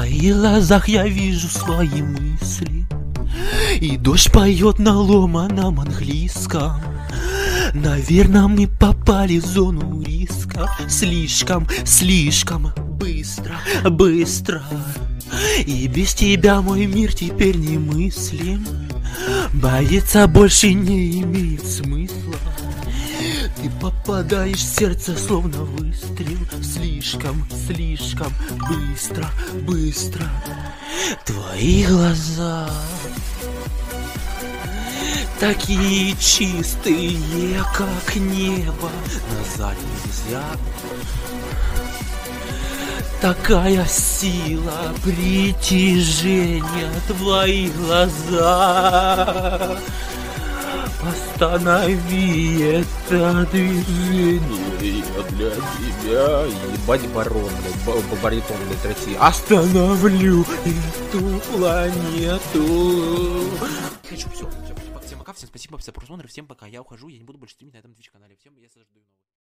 твоих глазах я вижу свои мысли, и дождь поет на ломаном английском. Наверное, мы попали в зону риска. Слишком, слишком быстро, быстро. И без тебя мой мир теперь не мыслим. Бояться больше не имеет смысла. Ты попадаешь в сердце, словно выстрел. Слишком, слишком быстро, быстро. Твои глаза такие чистые, как небо. Назад нельзя. Такая сила притяжения. Твои глаза. Останови это движение для тебя. Ебать барон, блядь, баритон, блядь, России. Остановлю эту планету. Хочу, все, всем пока, всем спасибо за просмотр, всем пока, я ухожу, я не буду больше стримить на этом Twitch канале, всем я жду новых.